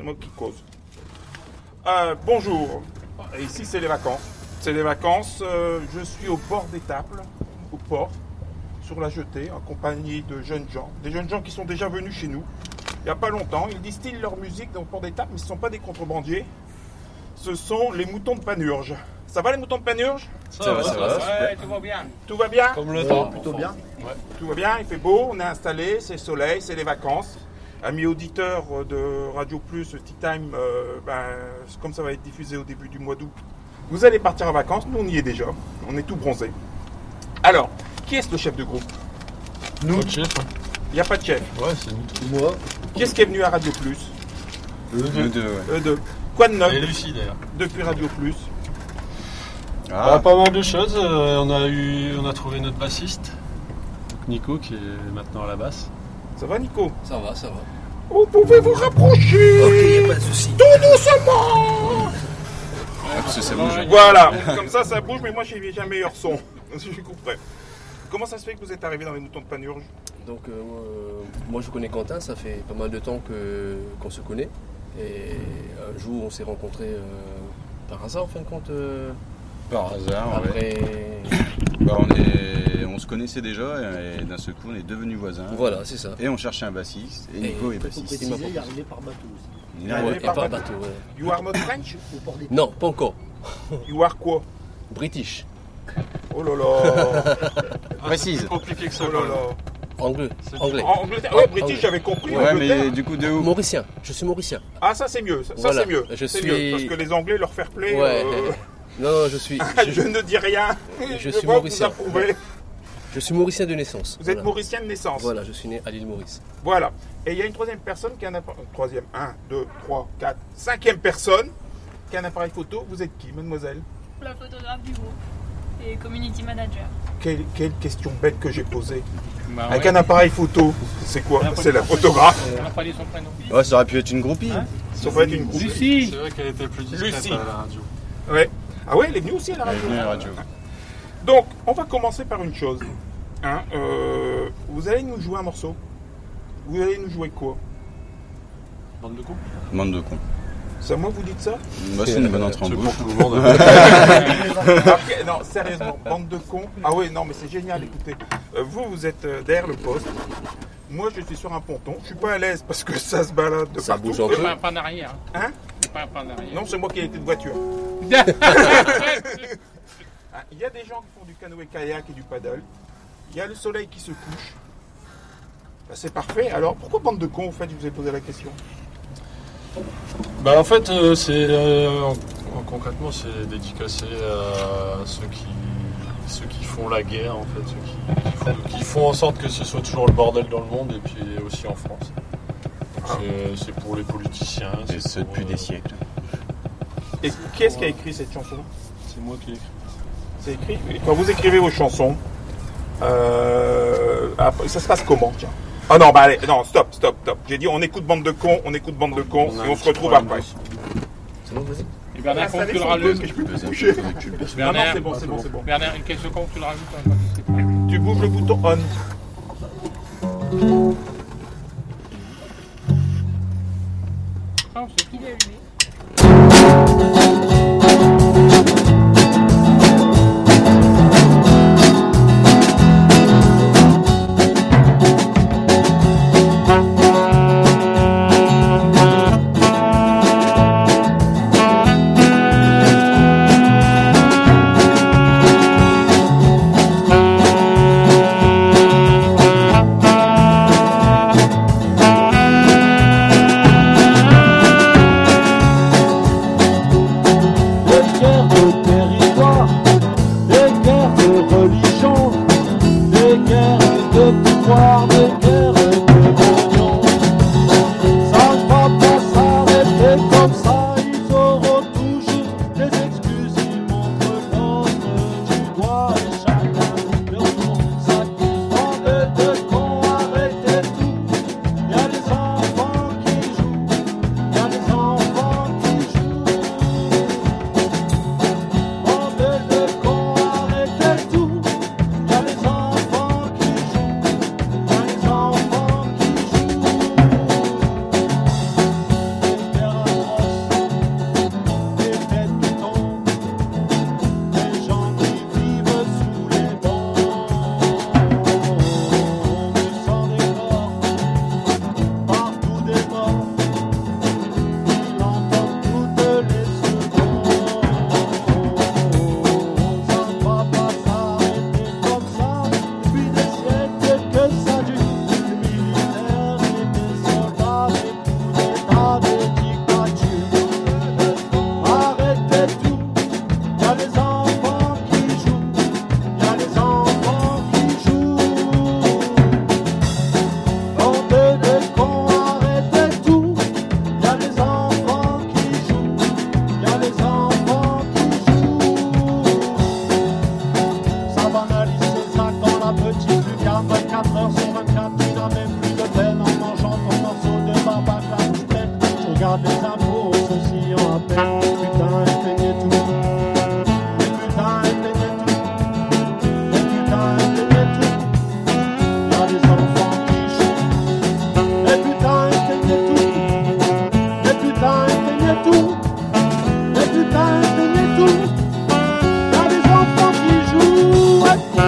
c'est moi qui cause. Bonjour, ici c'est les vacances. C'est les vacances, je suis au bord d'Étaples, au port, sur la jetée, accompagné de jeunes gens. Des jeunes gens qui sont déjà venus chez nous, il n'y a pas longtemps. Ils distillent leur musique dans le port d'Étaples, mais ce ne sont pas des contrebandiers. Ce sont les moutons de Panurge. Ça va les moutons de Panurge? Ça va. Ouais, tout va bien. Tout va bien? Comme le temps. Plutôt bien. Ouais. Tout va bien, il fait beau, on est installé, c'est le soleil, c'est les vacances. Amis auditeurs de Radio Plus, Tea Time, comme ça va être diffusé au début du mois d'août, vous allez partir en vacances, nous on y est déjà, on est tout bronzés. Alors, qui est le chef de groupe? Nous. Notre chef. Il n'y a pas de chef. Ouais, c'est nous. Moi. Qui est-ce qui est venu à Radio Plus? Eux deux. Eux deux. Quoi de neuf Et Lucie d'ailleurs. depuis Radio Plus? Pas mal de choses. On a trouvé notre bassiste, donc Nico, qui est maintenant à la basse. Ça va Nico? Ça va. Vous pouvez vous rapprocher. Ok, y a pas de souci. Tout doucement. Parce que ça bouge. Voilà, comme ça bouge, mais moi j'ai un meilleur son. Je couperai. Comment ça se fait que vous êtes arrivé dans les moutons de Panurge? Donc moi je connais Quentin, ça fait pas mal de temps qu'on se connaît. Et un jour on s'est rencontrés par hasard en fin de compte. Par hasard, Après. On se connaissait déjà et d'un seul coup on est devenus voisins. Voilà, c'est ça. Et on cherchait un bassiste. Et Nico est bassiste. Il m'a Il est arrivé par bateau aussi. Il est arrivé et par bateau, ouais. You are not French? Au port des Non, pas encore. You are quoi? British. Oh là là. Précise. C'est compliqué que ça. Oh là là. Anglais. En Angleterre. Ouais, British, j'avais compris. Ouais, Angleterre. mais du coup de où? Mauricien. Je suis mauricien. Ah, ça c'est mieux. Ça Voilà. c'est mieux. Je C'est suis- mieux. Parce que les Anglais, leur fair play. Ouais. Non, je suis. Je ne dis rien. Je suis vois que mauricien. Vous approuvez. Je suis mauricien de naissance. Vous êtes Voilà. mauricien de naissance. Voilà, je suis né à l'île Maurice. Voilà. Et il y a une troisième personne qui a un appareil. Troisième. 1, 2, 3, 4. Cinquième personne qui a un appareil photo. Vous êtes qui, mademoiselle? La photographe du groupe et community manager. Quelle question bête que j'ai posée. Bah Avec ouais. un appareil photo, c'est quoi? C'est la photographe. On n'a pas dit son prénom. Ouais, ça aurait pu être une groupie. Hein Ça peut être une groupie. Lucie. C'est vrai qu'elle était plus discrète Lucie. à la radio. Ouais. Ah ouais, elle est venue aussi à la Elle est radio. venue à la radio. Donc, on va commencer par une chose. Vous allez nous jouer un morceau. Vous allez nous jouer quoi? Bande de cons. Bande de cons. C'est à moi que vous dites ça? Bah, c'est une bonne entrée en C'est bouche. pour tout le monde. Ok, non, sérieusement, bande de cons. Ah oui, non, mais c'est génial, écoutez. Vous êtes derrière le poste. Moi, je suis sur un ponton. Je suis pas à l'aise parce que ça se balade de Ça partout. bouge un peu. Pas en arrière. Hein? Pas en arrière. Non, c'est moi qui ai été de voiture. Ah, il y a des gens qui font du canoë-kayak et du paddle. Il y a le soleil qui se couche. Bah, c'est parfait. Alors, pourquoi bande de cons, en fait, je vous ai posé la question? Bah en fait, concrètement, c'est dédicacé à ceux qui font la guerre, en fait, ceux qui font en sorte que ce soit toujours le bordel dans le monde et puis aussi en France. C'est pour les politiciens. Et ce pour, depuis des siècles. Et qui est-ce qui a écrit cette chanson? C'est moi qui l'ai écrit. C'est écrit. Et quand vous écrivez vos chansons, après, ça se passe comment, tiens? Ah non, bah allez, non, stop. J'ai dit on écoute bande de cons, et on se retrouve après. C'est bon, vas-y. Et Bernard, quand Installez tu le son rajoutes. buzz, que je peux plus bouger. Non, non, Bernard, c'est bon. Bernard, une question quand tu le rajoutes. Hein, Tu bouges le bouton on. Ah, c'est qui? Il est allumé. sa peau, ceci en appelle. Putain, éteignez tout. Putain, éteignez tout. Putain, éteignez tout. Y'a des enfants qui jouent. Et putain, éteignez tout. Et putain, éteignez tout. Et putain, éteignez tout. Y'a des enfants qui jouent.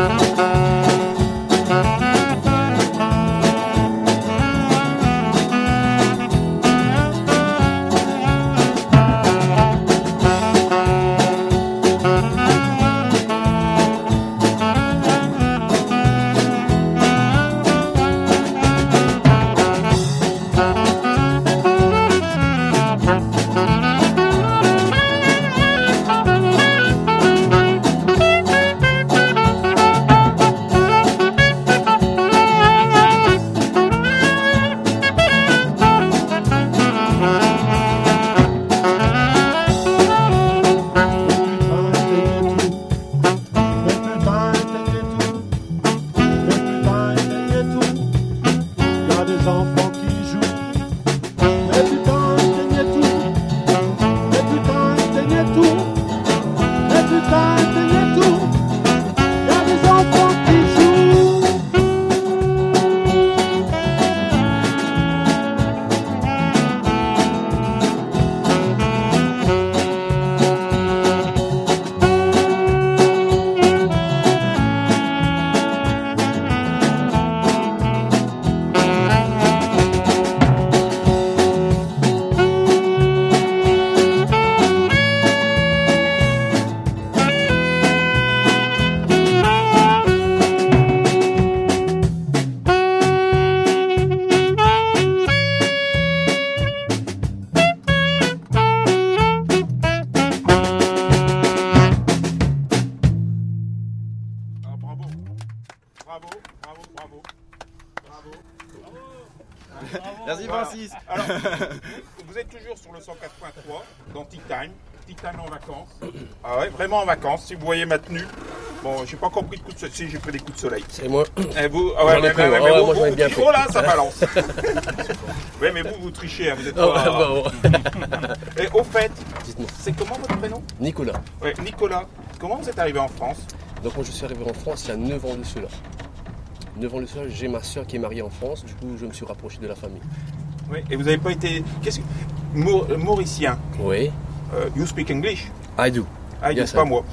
Merci Francis. Alors, vous êtes toujours sur le 104.3 dans Tea Time. Tea Time en vacances. Ah ouais, vraiment en vacances. Si vous voyez ma tenue. Bon, j'ai pas encore pris de coups de soleil. Si, j'ai pris des coups de soleil. C'est moi. Et vous, ah ouais, J'en ai pris, ouais, vous, moi, j'en ai bien pris. oh là, ça balance. Oui, mais vous trichez, hein, vous êtes pas... Et au fait, Dites-moi. c'est comment votre prénom? Nicolas. Ouais, Nicolas. Comment vous êtes arrivé en France? Donc moi je suis arrivé en France il y a 9 ans de cela. 9 ans de cela, j'ai ma soeur qui est mariée en France, du coup je me suis rapproché de la famille. Oui, et vous n'avez pas été... Qu'est-ce que... Mauricien. Oui. You speak English? I do. Ah, Yes, pas I do. moi.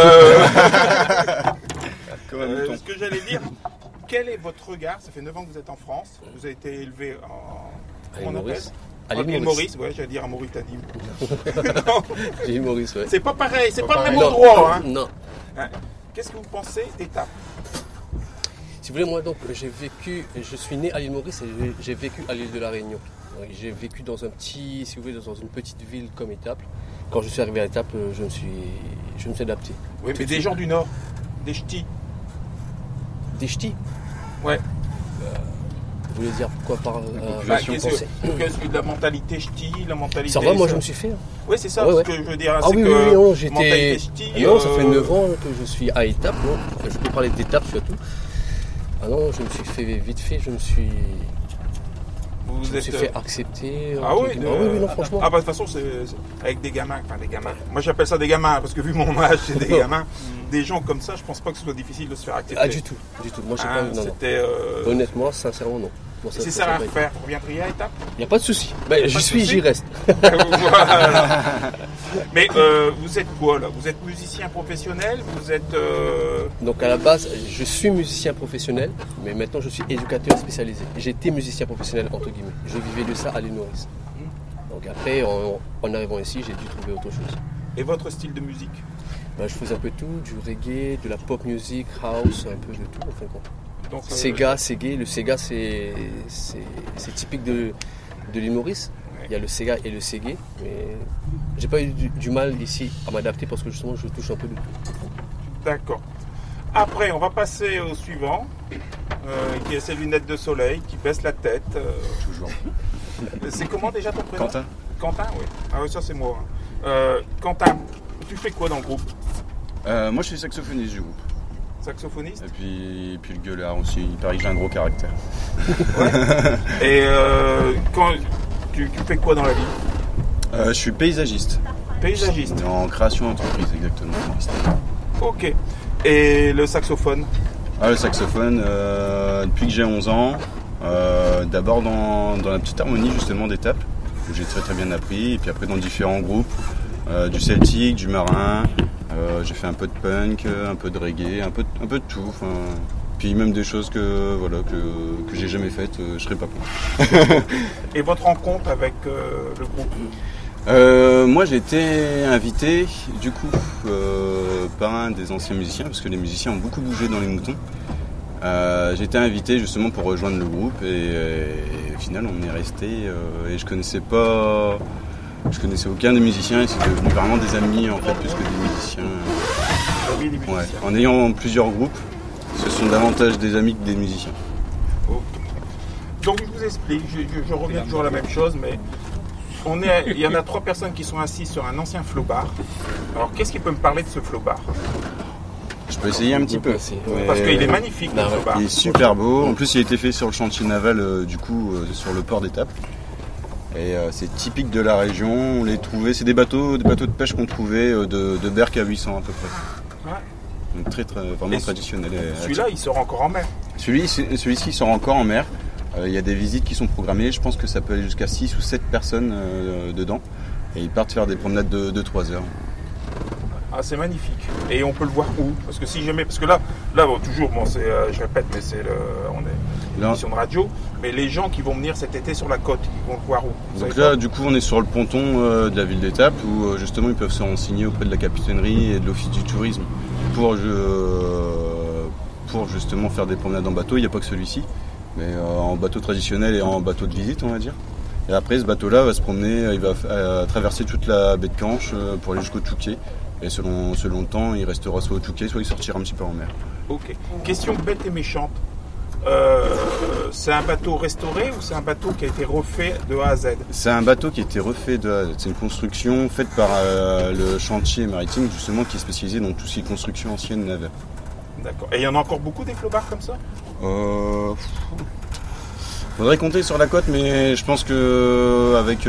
Comme un mouton. Ce que j'allais dire, quel est votre regard? Ça fait 9 ans que vous êtes en France. Vous avez été élevé en... À l'île Maurice. À À l'île l'île Maurice, ouais, j'allais dire à Mauritanie. Non, L'île Maurice, ouais. c'est pas pareil, c'est pas le même Non, endroit. Hein. Non. Hein. Qu'est-ce que vous pensez d'Étape? Si vous voulez, moi donc j'ai vécu, je suis né à l'île Maurice et j'ai vécu à l'île de la Réunion. Donc, j'ai vécu dans un petit, si vous voulez, dans une petite ville comme Étaples. Quand je suis arrivé à Étaples, je me suis adapté. Oui, mais des gens du Nord, des ch'tis. Des ch'tis. Ouais. Vous voulez dire quoi par Bah, qu'est-ce que la mentalité ch'ti, la mentalité... Ça va, moi je me suis fait. Oui, c'est ça, Ouais, ce ouais. que je veux dire. Ah c'est oui, que oui, non, j'étais. mentalité ch'ti, Non, ça fait 9 ans que je suis à Étaples. Non. Enfin, je peux parler d'Étaples surtout. Ah non, je me suis fait vite fait, je me suis fait accepter. Ah oui, oui, non, franchement. Ah bah de toute façon, c'est avec des gamins, enfin des gamins. Moi j'appelle ça des gamins, parce que vu mon âge, c'est des gamins. Des gens comme ça, je pense pas que ce soit difficile de se faire accepter. Ah, du tout, du tout. Moi, je sais pas. Non, non. C'était... Honnêtement, sincèrement, non. Moi, c'est ça à refaire. Vous reviendriez à Étaples? Il n'y a pas de souci. Ben, j'y suis, j'y reste. Voilà. Mais vous êtes quoi là? Vous êtes musicien professionnel? Vous êtes... Donc à la base, je suis musicien professionnel, mais maintenant je suis éducateur spécialisé. J'étais musicien professionnel entre guillemets. Je vivais de ça à l'île Maurice. Donc après, en arrivant ici, j'ai dû trouver autre chose. Et votre style de musique? Ben, je faisais un peu tout, du reggae, de la pop music, house, un peu de tout en fin de compte. Donc, Sega, Segé. Le Sega, c'est typique de l'île Maurice. Il y a le Sega et le Segé, mais j'ai pas eu du mal ici à m'adapter parce que justement je touche un peu de tout. D'accord. Après, on va passer au suivant, qui a ses lunettes de soleil, qui baisse la tête. Toujours. C'est comment déjà ton prénom? Quentin. Quentin, oui. Ah oui, ça c'est moi. Quentin, tu fais quoi dans le groupe? Moi je suis saxophoniste du groupe. Saxophoniste? Et puis le gueulard aussi, il paraît que j'ai un gros caractère. Ouais. Et quand tu fais quoi dans la vie? Je suis paysagiste. Paysagiste. En création d'entreprise, exactement. Ok. Et le saxophone? Le saxophone, depuis que j'ai 11 ans, d'abord dans la petite harmonie justement d'étape, où j'ai très très bien appris, et puis après dans différents groupes, du celtique, du marin, j'ai fait un peu de punk, un peu de reggae, un peu de tout. Puis même des choses que j'ai jamais faites, je serais pas contre. Et votre rencontre avec le groupe? Moi j'ai été invité du coup par un des anciens musiciens, parce que les musiciens ont beaucoup bougé dans les moutons. J'ai été invité justement pour rejoindre le groupe et au final on est resté et je connaissais aucun des musiciens et c'est devenu vraiment des amis en fait plus que des musiciens. Ouais. En ayant plusieurs groupes, ce sont davantage des amis que des musiciens. Okay. Donc je vous explique, je reviens toujours à la même chose, mais il y en a 3 personnes qui sont assises sur un ancien flowbar. Alors qu'est-ce qui peut me parler de ce flowbar? Je peux essayer un petit peu. Parce qu'il est magnifique, le flowbar. Il est super beau. En plus, il a été fait sur le chantier naval, sur le port d'Étaples. Et c'est typique de la région. On les trouvait. C'est des bateaux de pêche qu'on trouvait de Berck à 800 à peu près. Ouais. Donc très, très vraiment traditionnel. Celui-là, il sort encore en mer. Celui-ci sort encore en mer. Il y a des visites qui sont programmées. Je pense que ça peut aller jusqu'à 6 ou 7 personnes dedans. Et ils partent faire des promenades de 3 heures. Ah, c'est magnifique. Et on peut le voir où? Parce que si jamais, parce que là bon, toujours, bon, je répète, mais on est une émission de radio. Mais les gens qui vont venir cet été sur la côte, ils vont le voir où? Donc là, du coup, on est sur le ponton de la ville d'Étaples où justement ils peuvent se renseigner auprès de la capitainerie et de l'office du tourisme pour justement faire des promenades en bateau. Il n'y a pas que celui-ci, mais en bateau traditionnel et en bateau de visite, on va dire. Et après, ce bateau-là va se promener, il va traverser toute la baie de Canche pour aller jusqu'au Touquet. Et selon le temps, il restera soit au Touquet, soit il sortira un petit peu en mer. Ok. Question bête et méchante. C'est un bateau restauré ou c'est un bateau qui a été refait de A à Z? C'est un bateau qui a été refait de A à Z. C'est une construction faite par le chantier maritime, justement, qui est spécialisé dans tout ce qui est construction ancienne navale. D'accord. Et il y en a encore beaucoup des flobards comme ça? Faudrait compter sur la côte, mais je pense que avec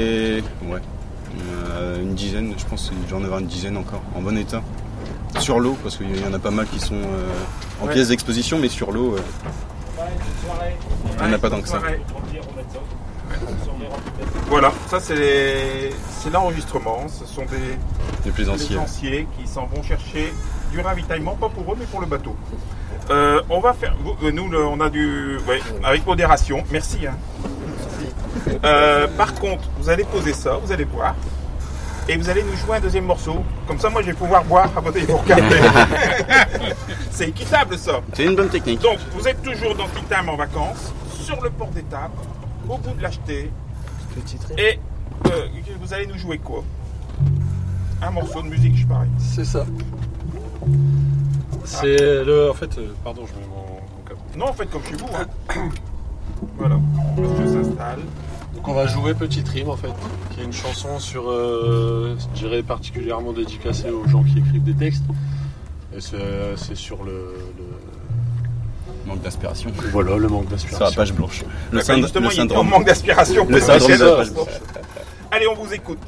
une dizaine, je pense qu'il doit en avoir une dizaine encore, en bon état. Sur l'eau, parce qu'il y en a pas mal qui sont en pièces d'exposition, mais sur l'eau, il n'y en a pas tant que ça. Voilà, ça c'est l'enregistrement. Ce sont des plaisanciers qui s'en vont chercher du ravitaillement, pas pour eux, mais pour le bateau. On va faire... Nous, on a du... Ouais, avec modération. Merci. Hein. Par contre, vous allez poser ça, vous allez boire. Et vous allez nous jouer un deuxième morceau. Comme ça, moi, je vais pouvoir boire avant de vous regarder. C'est équitable, ça. C'est une bonne technique. Donc, vous êtes toujours dans Tea Time en vacances, sur le port d'Étaples, au bout de l'Acheté. Et vous allez nous jouer quoi? Un morceau de musique, je parie. C'est ça. C'est le... En fait... pardon, je mets mon câble. Non, en fait, comme chez vous. Hein. Voilà. Monsieur s'installe. Donc on va jouer Petite Rime en fait, qui est une chanson sur, je dirais particulièrement dédicacée aux gens qui écrivent des textes. Et c'est sur le manque d'aspiration. Voilà, le manque d'aspiration. Sur la page blanche. Justement, il y a un manque d'aspiration. Le syndrome de la page blanche. Allez, on vous écoute.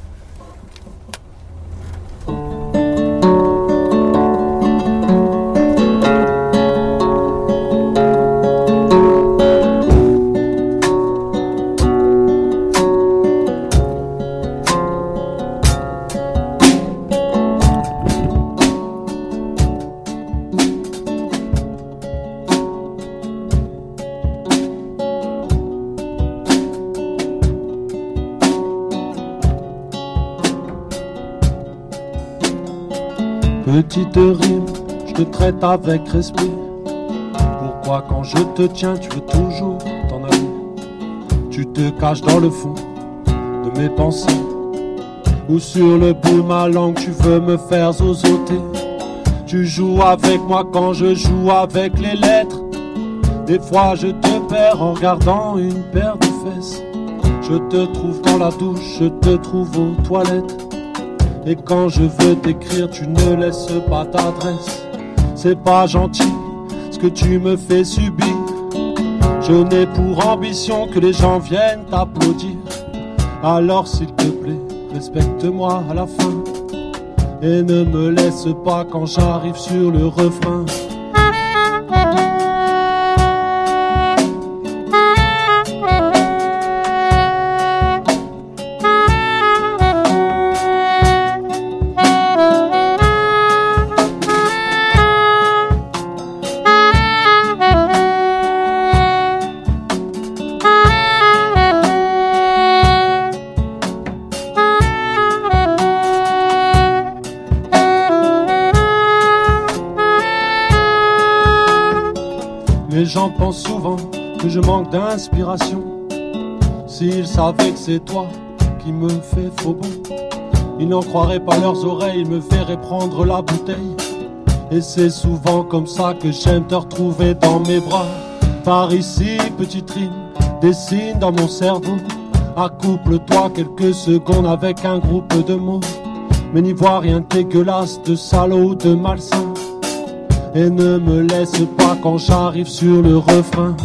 Petite rime, je te traite avec respect. Pourquoi quand je te tiens, tu veux toujours t'en aller? Tu te caches dans le fond de mes pensées, ou sur le bout de ma langue, tu veux me faire zozoter. Tu joues avec moi quand je joue avec les lettres. Des fois je te perds en regardant une paire de fesses. Je te trouve dans la douche, je te trouve aux toilettes. Et quand je veux t'écrire, tu ne laisses pas d'adresse. C'est pas gentil ce que tu me fais subir. Je n'ai pour ambition que les gens viennent t'applaudir. Alors s'il te plaît, respecte-moi à la fin et ne me laisse pas quand j'arrive sur le refrain. Les gens pensent souvent que je manque d'inspiration. S'ils savaient que c'est toi qui me fais faux bon, ils n'en croiraient pas leurs oreilles, ils me verraient prendre la bouteille. Et c'est souvent comme ça que j'aime te retrouver dans mes bras. Par ici, petite rime, dessine dans mon cerveau. Accouple-toi quelques secondes avec un groupe de mots. Mais n'y vois rien de dégueulasse, de salaud, de malsain. Et ne me laisse pas quand j'arrive sur le refrain.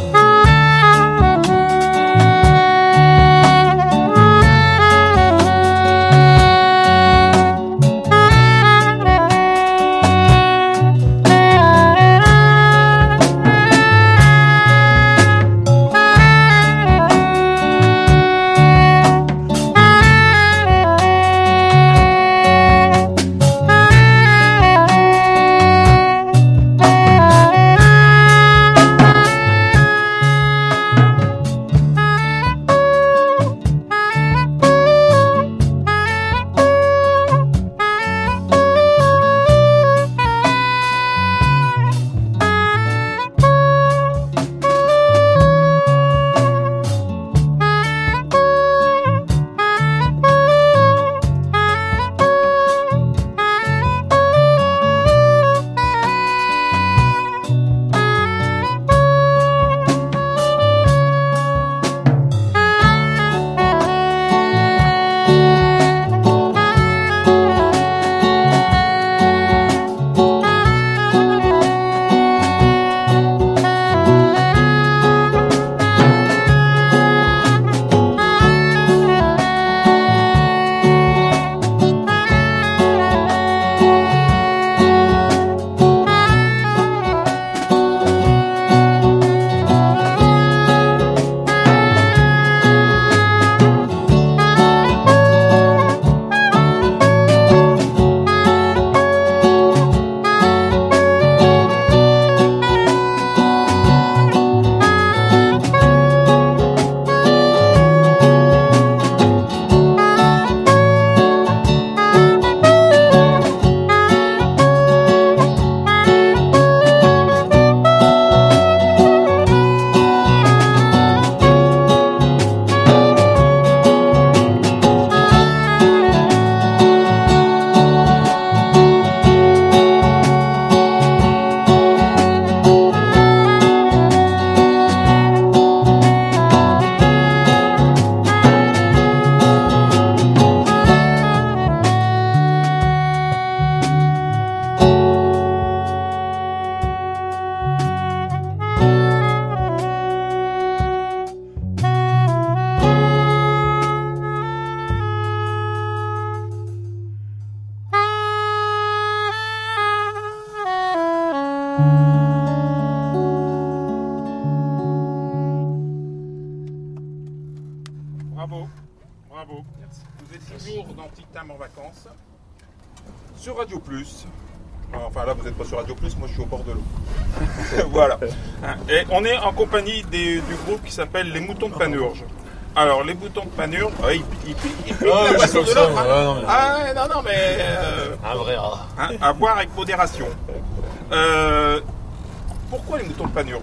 Bravo, bravo. Merci. Vous êtes toujours dans Petite Time en vacances sur Radio Plus. Enfin là vous n'êtes pas sur Radio Plus, moi je suis au bord de l'eau. Voilà. Et on est en compagnie du groupe qui s'appelle Les Moutons de Panurge. Alors les Moutons de Panurge, ils piquent la boisson de l'autre. Non mais un vrai rat. À boire avec modération. Pourquoi les Moutons de Panurge?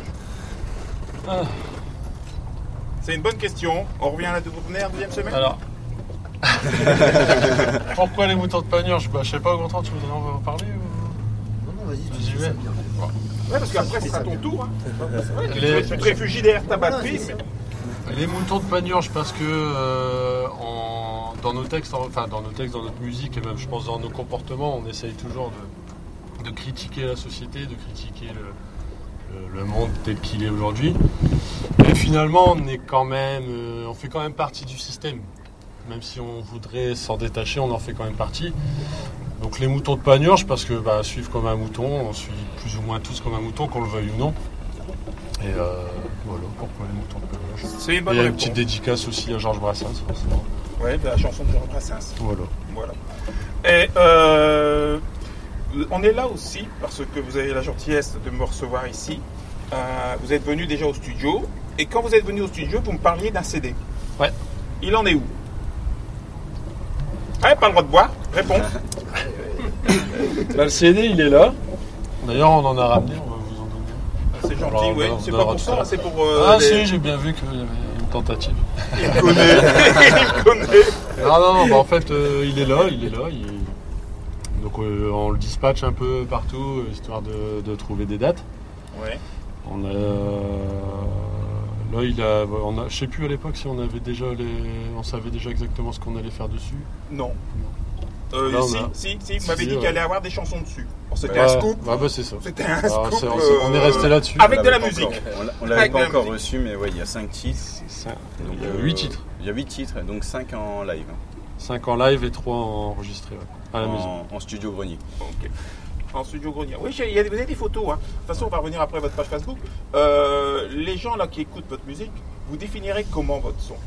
C'est une bonne question. On revient à la deuxième semaine. Alors, pourquoi les Moutons de Panurge? Je sais pas, Gontran, tu voudrais en parler ou... Non, vas-y, j'y vais. Ouais, parce qu'après c'est à ton tour. Ouais, tu te réfugies derrière ta batterie. Les Moutons de Panurge, parce que dans nos textes, dans notre musique et même je pense dans nos comportements, on essaye toujours de critiquer la société, de critiquer le monde tel qu'il est aujourd'hui. Et finalement, on fait quand même partie du système. même si on voudrait s'en détacher, on en fait quand même partie. Donc les moutons de Panurge, parce que suivre comme un mouton, on suit plus ou moins tous comme un mouton, qu'on le veuille ou non. Et voilà, pourquoi les moutons de Panurge. C'est une Et bonne il y a une réponse. petite dédicace aussi à Georges Brassens, forcément. Ouais, de la chanson de Georges Brassens. Voilà. Et on est là aussi parce que vous avez la gentillesse de me recevoir ici. Vous êtes venu déjà au studio. Et quand vous êtes venu au studio, vous me parliez d'un CD. Ouais. Il en est où? Ah, pas le droit de boire. Réponse. Le CD, il est là. D'ailleurs, on en a ramené, on va vous en donner. C'est gentil, Alors, oui. on C'est donnera pas pour tout ça, ça. c'est pour. Si, j'ai bien vu qu'il y avait une tentative. Il connaît. Il connaît. Non, en fait, il est là. Donc, on le dispatche un peu partout, histoire de trouver des dates. Ouais. On a... Là, je sais plus à l'époque si on avait déjà on savait déjà exactement ce qu'on allait faire dessus. Non. Là, Si, vous m'avez dit ouais. qu'il allait avoir des chansons dessus. Alors, c'était un scoop. C'est ça. C'était un Alors, scoop. on est resté là-dessus. Avec On de la l'avait pas musique. encore- On l'avait Avec de pas la encore musique. reçu, mais ouais, il y a 5 titres. Il y a 8 titres. Il y a 8 titres, donc 5 en live. 5 en live et 3 enregistrés à la maison. En studio grenier. Ok. En studio grenier. Oui, vous avez des photos. Hein. De toute façon, on va revenir après votre page Facebook. Les gens là qui écoutent votre musique, vous définirez comment votre son?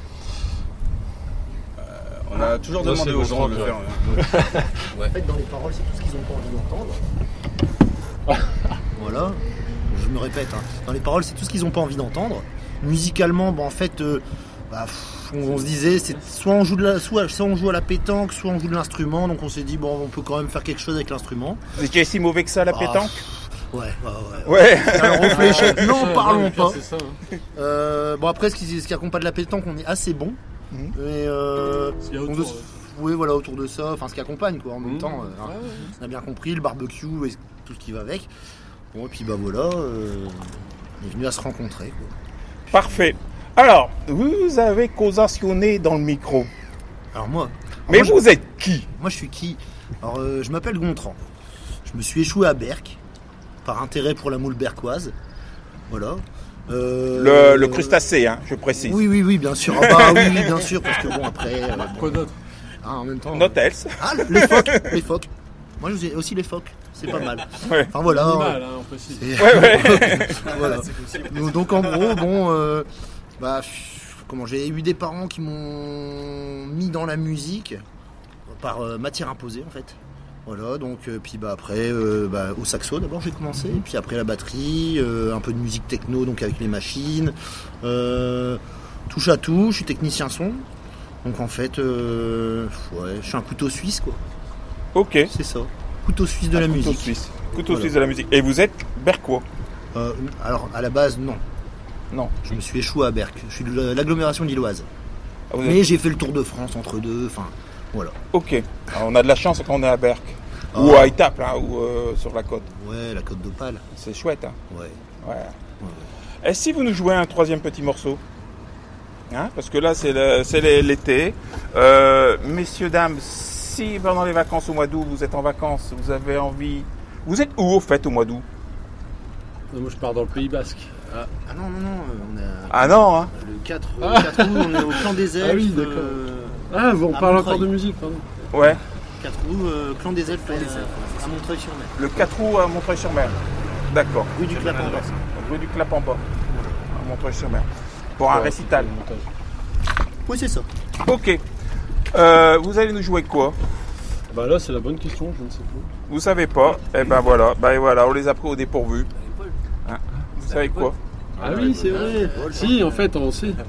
On a toujours Là, demandé c'est aux bon, gens de le ouais. faire. En fait, dans les paroles, c'est tout ce qu'ils n'ont pas envie d'entendre. Voilà, je me répète. Hein. Dans les paroles, c'est tout ce qu'ils n'ont pas envie d'entendre. Musicalement, en fait, on se disait, c'est soit on joue à la pétanque, soit on joue de l'instrument. Donc on s'est dit, on peut quand même faire quelque chose avec l'instrument. Vous étiez si mauvais que ça à la pétanque? Ouais. Ouais. Alors on fléchette, n'en parlons pas. C'est ça. Après, ce qui accompagne de la pétanque, on est assez bon. Et Ce qu'il y a autour, oui, voilà, autour de ça, enfin ce qui accompagne quoi, en même temps, on a bien compris, le barbecue et tout ce qui va avec. Bon, et puis voilà, on est venu à se rencontrer quoi. Parfait. Alors, vous avez causationné dans le micro. Alors moi, Mais vous êtes qui? Moi je suis qui? Alors je m'appelle Gontran. Je me suis échoué à Berck par intérêt pour la moule berquoise. Voilà. Le crustacé, hein, je précise. Oui, bien sûr. Oui, bien sûr, parce que après. Quoi d'autre? En même temps. Not else. Ah, les phoques. Moi, je vous ai aussi les phoques. C'est pas mal. Ouais. Enfin voilà. Animal, on précise. Ouais. Voilà. Donc en gros, j'ai eu des parents qui m'ont mis dans la musique par matière imposée en fait. Voilà, donc puis après au saxo d'abord j'ai commencé, puis après la batterie, un peu de musique techno donc avec les machines, touche à tout, je suis technicien son. Donc en fait je suis un couteau suisse quoi. Ok. C'est ça. Couteau suisse de la musique. Couteau suisse. Couteau Voilà. suisse de la musique. Et vous êtes berquois? Alors à la base non. Non. Je me suis échoué à Berck. Je suis de l'agglomération lilloise. Ah, vous êtes- Mais j'ai fait le tour de France entre deux, enfin voilà. Ok. Alors, on a de la chance quand on est à Berck. Ah. Ou à Étaples, hein, ou sur la côte. Ouais, la côte d'Opale. C'est chouette, hein. Ouais. Ouais. Et si vous nous jouez un troisième petit morceau, hein, parce que là c'est l'été. Messieurs, dames, si pendant les vacances au mois d'août vous êtes en vacances, vous avez envie... Vous êtes où au fait au mois d'août? Moi, je pars dans le Pays Basque. Ah non, on est Ah non, hein. le 4 août, on est au Clan des Elfes. Ah oui, d'accord. On à parle Montreuil. encore de musique, pardon. Ouais. 4 août, Clan des Elfes à Montreuil-sur-Mer. Le 4 août à Montreuil-sur-Mer. D'accord. Rue du Clapemba. Rue du Clapemba. À Montreuil-sur-Mer. Pour un récital. Oui, c'est ça. Ok. Vous allez nous jouer quoi? Là, c'est la bonne question, je ne sais pas. Vous savez pas? Eh ben voilà. On les a pris au dépourvu. Hein, vous savez quoi? Ah oui, c'est vrai. Si, en fait, on sait.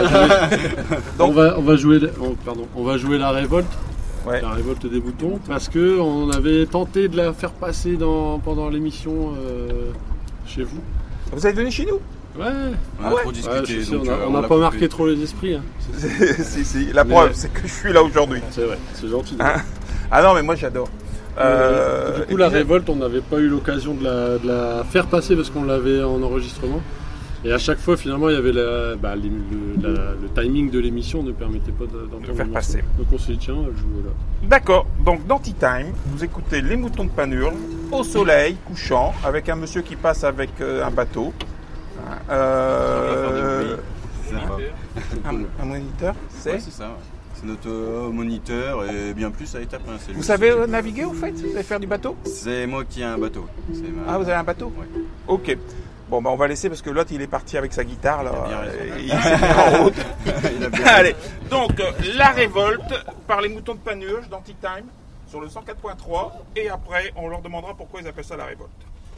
On va jouer la révolte. Ouais. La révolte des boutons, parce que on avait tenté de la faire passer pendant l'émission chez vous. Vous êtes venu chez nous? Ouais. On a trop discuté. Je sais, donc, on n'a l'a pas coupé. marqué trop les esprits. Hein. Si. La Mais- preuve, c'est que je suis là aujourd'hui. C'est vrai, c'est gentil. Hein? Ah non, mais moi j'adore. Du coup, la révolte, on n'avait pas eu l'occasion de la faire passer parce qu'on l'avait en enregistrement. Et à chaque fois, finalement, il y avait le timing de l'émission ne permettait pas d'entendre De faire le morceau. passer. Donc on s'est dit, tiens, jouez là. D'accord, donc dans Tea Time, vous écoutez les moutons de Panurge au soleil, couchant, avec un monsieur qui passe avec un bateau. C'est sympa. Un moniteur, Ouais, c'est ça. Ouais. C'est notre moniteur et bien plus à l'étape. Hein, c'est lui Vous qui savez s'occupe. naviguer au fait? Vous savez faire du bateau? C'est moi qui ai un bateau. C'est ma- Ah, vous avez un bateau? Ouais. Ok. Bon, bah, on va laisser parce que l'autre, il est parti avec sa guitare. Là, Il a bien raison. il s'est mis en route. Il a bien Allez, donc La Révolte par les Moutons de Panurge dans Tea Time sur le 104.3 et après on leur demandera pourquoi ils appellent ça La Révolte.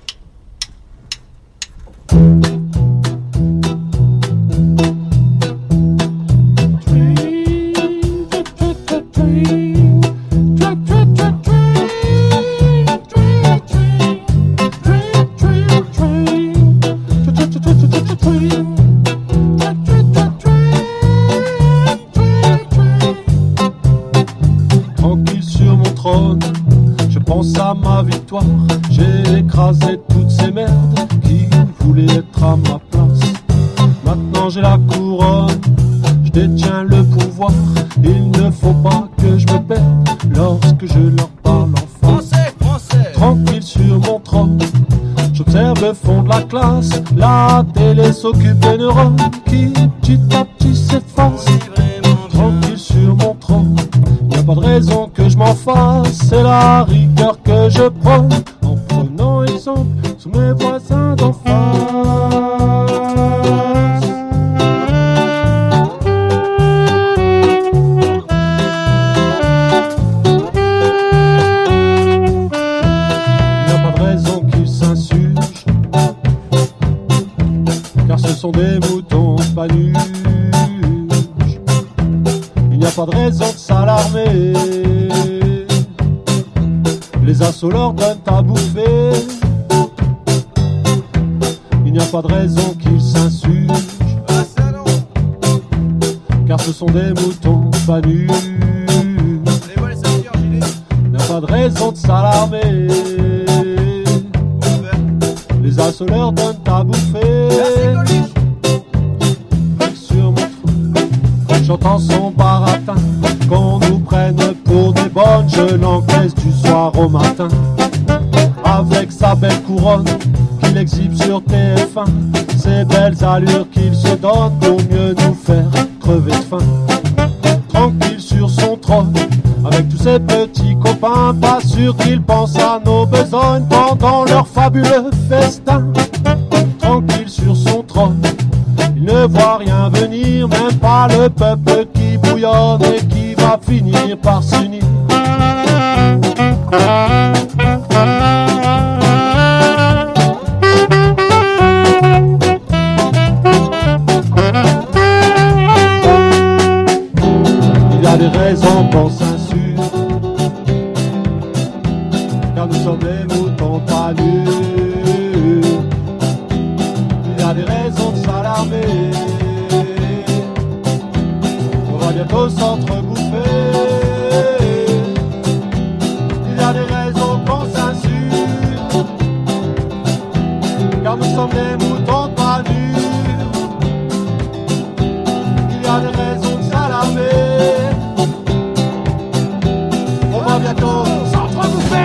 Tranquille sur mon trône, je pense à ma victoire. J'ai écrasé toutes ces merdes qui voulaient être à ma place. Maintenant j'ai la couronne, je détiens le pouvoir. Il ne faut pas que je me perde lorsque je leur parle en français. Tranquille sur mon trône, j'observe le fond de la classe. La télé s'occupe des neurones qui petit à petit s'effacent. Tranquille sur mon trône, y a pas de raison que je m'en fasse. C'est la rigueur que je prends en prenant exemple sur mes voisins d'en face. Y a pas de raison qu'ils s'insurgent, car ce sont des moutons Panurge. Il n'y a pas de raison de s'alarmer, les assauts leur donnent à bouffer. Il n'y a pas de raison qu'ils s'insurgent, car ce sont des moutons Panurge. Il n'y a pas de raison de s'alarmer, les assauts leur donnent à bouffer. Sur mon trône, j'entends son baratin, qu'on nous prenne pour des bonnes. Je l'encaisse du soir au matin, avec sa belle couronne qu'il exhibe sur TF1. Ces belles allures qu'il se donne pour mieux nous faire crever de faim. Tranquille sur son trône, avec tous ses petits copains, pas sûr qu'ils pensent à nos besognes pendant leur fabuleux festin. Tranquille sur son trône, il ne voit rien venir, même pas le peuple qui bouillonne et qui va finir par s'unir. Il y a des raisons qu'on s'insulte, car nous sommes des moutons Panurge. Il y a des raisons de s'alarmer, on va bientôt s'entrebouffer. Il y a des raisons qu'on s'insulte, car nous sommes des moutons Panurge. Il y a des raisons de s'alarmer, on va bientôt s'entrebouffer.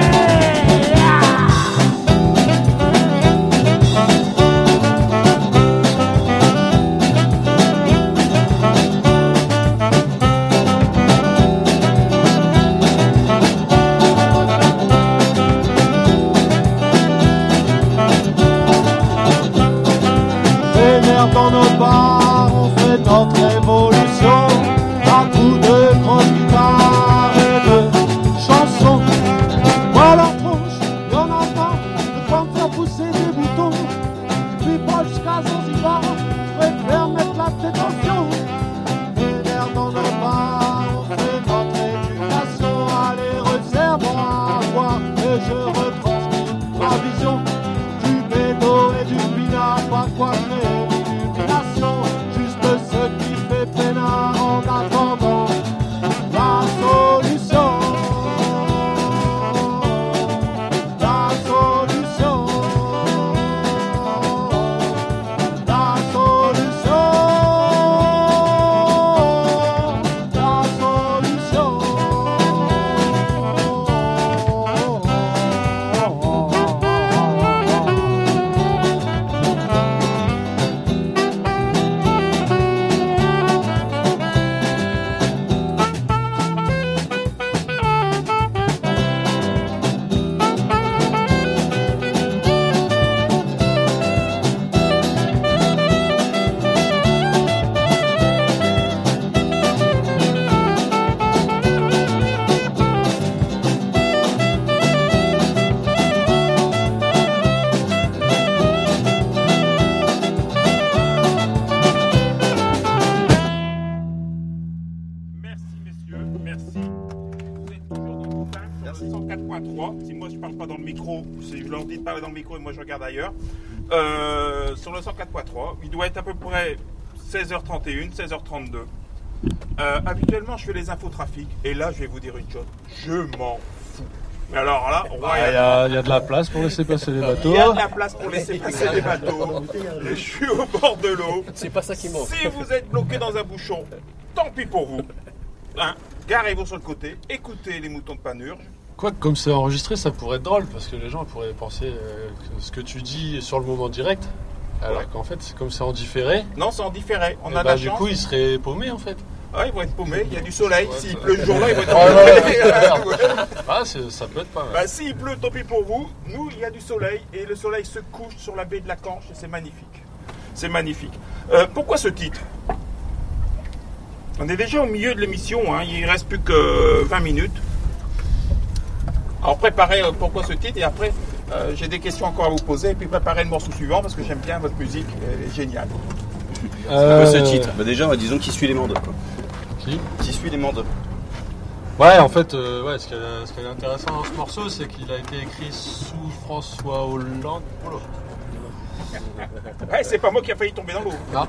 104.3. Si moi je parle pas dans le micro, si je leur dis de parler dans le micro et moi je regarde ailleurs. Sur le 104.3, il doit être à peu près 16h31, 16h32. Habituellement, je fais les infotrafics et là, je vais vous dire une chose, je m'en fous. Mais alors là, Il y a de la place pour laisser passer les bateaux. il y a de la place pour laisser passer les bateaux. Je suis au bord de l'eau. C'est pas ça qui manque. Si vous êtes bloqué dans un bouchon, tant pis pour vous. Hein, garez-vous sur le côté, écoutez les moutons de Panurge. Quoique, comme c'est enregistré, ça pourrait être drôle parce que les gens pourraient penser que ce que tu dis est sur le moment direct. Alors qu'en fait, comme c'est en différé, Non, c'est en différé. On et a de bah, la du chance. coup, ils seraient paumés en fait. Ouais, ils vont être paumés. Il y a du soleil. Ouais, S'il pleut ce jour-là, ils vont être Oh, paumés. Ah, ça peut être pas mal. Bah, s'il pleut, tant pis pour vous. Nous, il y a du soleil et le soleil se couche sur la baie de la Canche et c'est magnifique. C'est magnifique. Pourquoi ce titre? On est déjà au milieu de l'émission, hein. Il ne reste plus que 20 minutes. Alors préparez pourquoi ce titre et après j'ai des questions encore à vous poser et puis préparez le morceau suivant parce que j'aime bien votre musique, elle est géniale. Pourquoi ce titre? Bah déjà, disons qui suit les Mandes. Quoi. Qui suit les Mandes. Ouais, en fait, ce qui est intéressant dans ce morceau, c'est qu'il a été écrit sous François Hollande. Oh Ouais, c'est pas moi qui a failli tomber dans l'eau. là.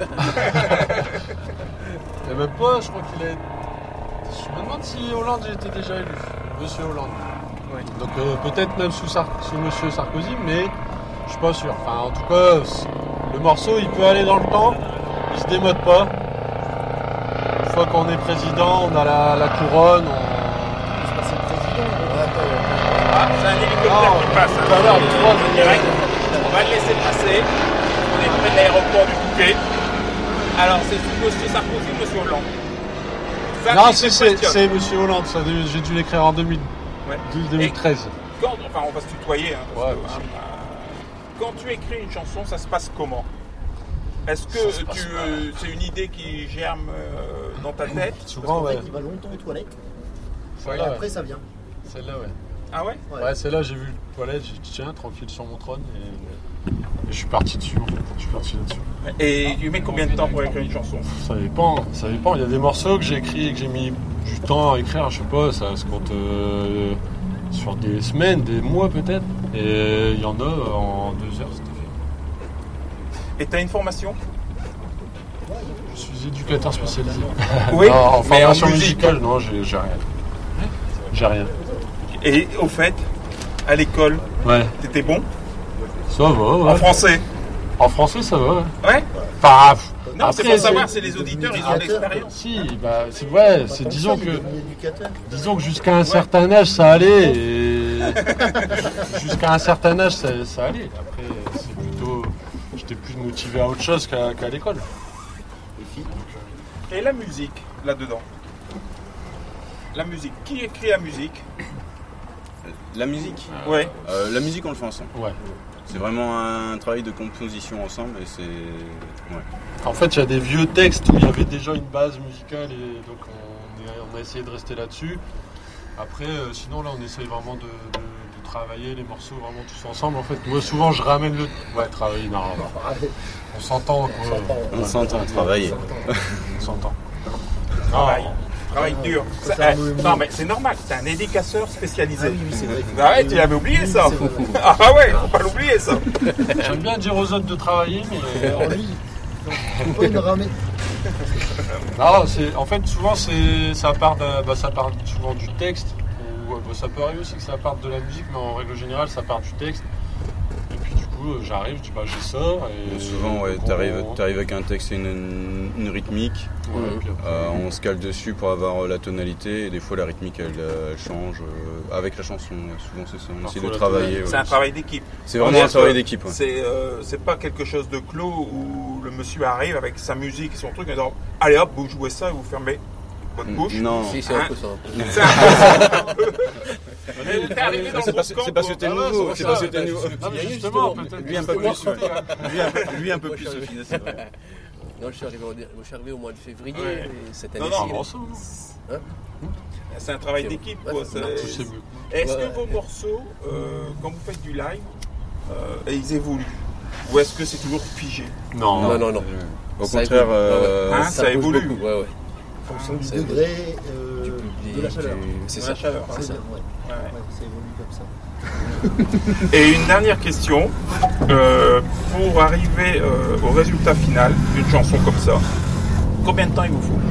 Et même pas, je crois qu'il a. Je me demande si Hollande était déjà élu. Monsieur Hollande. Donc peut-être même sous Monsieur Sarkozy, mais je suis pas sûr. Enfin, en tout cas, le morceau, il peut aller dans le temps, il se démode pas. Une fois qu'on est président, on a la couronne, Ah, c'est un hélicoptère qui passe. tout à l'heure, les trois en direct. On va le laisser passer. On est près de l'aéroport du Touquet. Alors c'est sous Monsieur Sarkozy ou Monsieur Hollande? Ça, Non, c'est si, une question. c'est Monsieur Hollande, ça, j'ai dû l'écrire en Ouais. 2013. Enfin, on va se tutoyer. Hein, parce Ouais, que, aussi. quand tu écris une chanson, ça se passe comment? Est-ce que Ça se passe c'est une idée qui germe dans ta tête? Souvent, ouais. Il va longtemps aux toilettes et Celle-là, après ça vient. Celle-là, ouais. Ah ouais? Ouais, celle-là, j'ai vu le toilette, j'ai dit tiens, tranquille sur mon trône, et je suis parti dessus, en fait. Je suis parti là-dessus. Et tu mets combien de temps pour écrire une chanson? Ça dépend. Il y a des morceaux que j'ai écrits et que j'ai mis du temps à écrire, je sais pas, ça se compte sur des semaines, des mois peut-être. Et il y en a en 2 heures, c'était fait. Et t'as une formation? Je suis éducateur spécialisé. Oui, Non, en mais en formation musique. musicale, non, j'ai rien. J'ai rien. Et au fait, à l'école, Ouais, t'étais bon? ça va, ouais. En français? En français, ça va, ouais. Ouais? Enfin, Non, c'est après, pour savoir si les auditeurs, ils ont de l'expérience. Si, bah, c'est disons Il est que... devenu éducateur. Disons que jusqu'à un certain âge, ça allait. Et... jusqu'à un certain âge, ça allait. Après, c'est plutôt. J'étais plus motivé à autre chose qu'à l'école. Et la musique, là-dedans? La musique. Qui écrit la musique? La musique. Ouais. La musique, on le fait ensemble. Ouais. C'est vraiment un travail de composition ensemble et c'est. Ouais. En fait, il y a des vieux textes où il y avait déjà une base musicale et donc on a essayé de rester là-dessus. Après, sinon, là, on essaye vraiment de travailler les morceaux vraiment tous ensemble. En fait, moi, souvent, je ramène le. Ouais, travailler, non. On s'entend, quoi. On s'entend travailler. On s'entend. Travail dur. Non, mais c'est normal, c'est un éducateur spécialisé. Ah oui, c'est vrai. Ah ouais, tu l'avais oublié ça. C'est vrai. Ah ouais, faut pas l'oublier ça. J'aime bien dire aux autres de travailler, mais. Alors lui, faut pas me ramener. Non, en fait, souvent, ça part souvent du texte. Ou, ça peut arriver aussi que ça parte de la musique, mais en règle générale, ça part du texte. Et puis, du coup, j'arrive, je dis, je sors. Et Souvent, ouais, donc, t'arrives avec un texte et une rythmique. Ouais, puis après, On se cale dessus pour avoir la tonalité et des fois la rythmique elle change avec la chanson. Souvent c'est ça, on essaie de la travailler. C'est ouais. un travail d'équipe. C'est vraiment un travail d'équipe. Ouais. C'est pas quelque chose de clos où le monsieur arrive avec sa musique et son truc et dit allez hop, vous jouez ça et vous fermez votre bouche. Non, Si, c'est un peu ça. C'est un peu ça. Mais t'es arrivé dans c'est le pas camp, ce que t'es Ah ouais, nouveau. c'est C'est pas ça, ce que t'es bah, nouveau. Ah, mais justement, justement, peut-être. Lui un peu plus. Ouais. Lui un peu plus aussi. C'est vrai. Non, je suis arrivé au mois de février Ouais. et cette Non, année. non, Bon, ça, non. c'est un travail d'équipe. Quoi. Ouais, Tout, c'est mieux. Est-ce Ouais. que vos morceaux, quand vous faites du live, ils évoluent? Ou est-ce que c'est toujours figé? Non. Non. Au Ça contraire, évolue. Hein, ça bouge évolue. beaucoup, ouais. En fonction du Ça degré du public. De la chaleur. C'est De ça. la chaleur. C'est ça. bien, ouais. Ouais. Ouais, ça évolue comme ça. Et une dernière question. Pour arriver au résultat final d'une chanson comme ça, combien de temps il vous faut?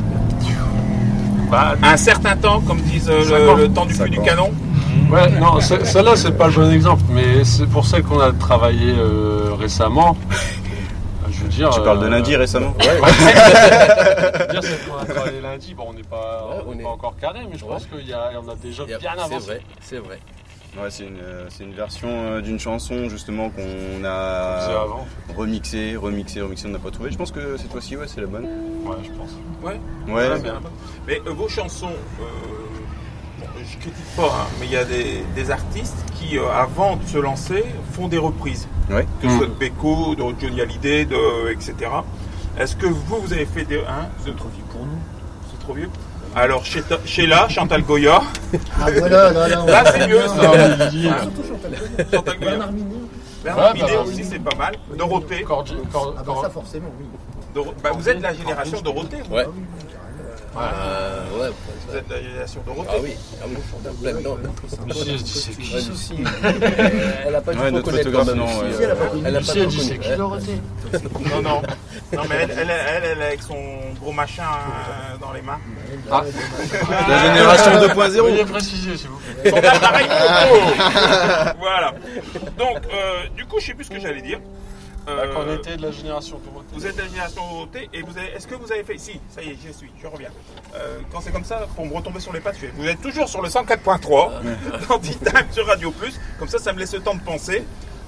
Un certain temps, comme disent le temps du feu du canon. Ouais, non, celle-là, c'est pas le bon exemple, mais c'est pour celle qu'on a travaillé récemment. Je veux dire. Tu parles de lundi récemment? Je veux dire, celle qu'on a travaillé lundi, bon, on n'est pas, Ouais, on n'est pas encore carré, mais je pense qu'il y en a déjà bien avancé. C'est vrai. Ouais, c'est une version d'une chanson justement qu'on On faisait a avant. remixé, on n'a pas trouvé. Je pense que cette fois-ci, ouais, c'est la bonne. Ouais, je pense. Ouais. Ouais, Bien. Mais vos chansons, bon, je critique pas, hein, mais il y a des artistes qui, avant de se lancer, font des reprises. ouais. Que ce soit de Beko, de Johnny Hallyday, etc. Est-ce que vous avez fait des... c'est trop vieux pour nous. C'est trop vieux. Alors, Sheila, Chantal Goya. Ah voilà, Là, c'est mieux, ça. Surtout Chantal Goya. Chantal Goya. Bernard Minet. Bernard Ouais, Minet bah, aussi, c'est pas mal. Dorothée. Ah bah ça forcément, oui. Vous êtes de la génération Dorothée, vous. Ouais. Ah oui, carrément. Ouais. Vous êtes de la génération Dorothée. Ah oui. Plein dedans. Lucie, elle dit c'est qui Ouais, Lucie. Elle a pas dû Ouais, notre reconnaître photographe, quand même, non, Lucie. ouais. Elle a pas connu. Elle a pas Lucie, elle dit reconnu. c'est qui Ouais. Dorothée. Non, mais elle avec son gros machin dans les mains. La génération 2.0. Veuillez préciser, s'il vous plaît. Son appareil photo. Voilà. Donc, du coup, je sais plus ce que j'allais dire. Quand on était de la génération Dorothée. Vous êtes de la génération Dorothée et est-ce que vous avez fait... Si, ça y est, je reviens. Quand c'est comme ça, pour me retomber sur les pattes, vous êtes toujours sur le 104.3 dans T-Time sur Radio Plus. Comme ça me laisse le temps de penser.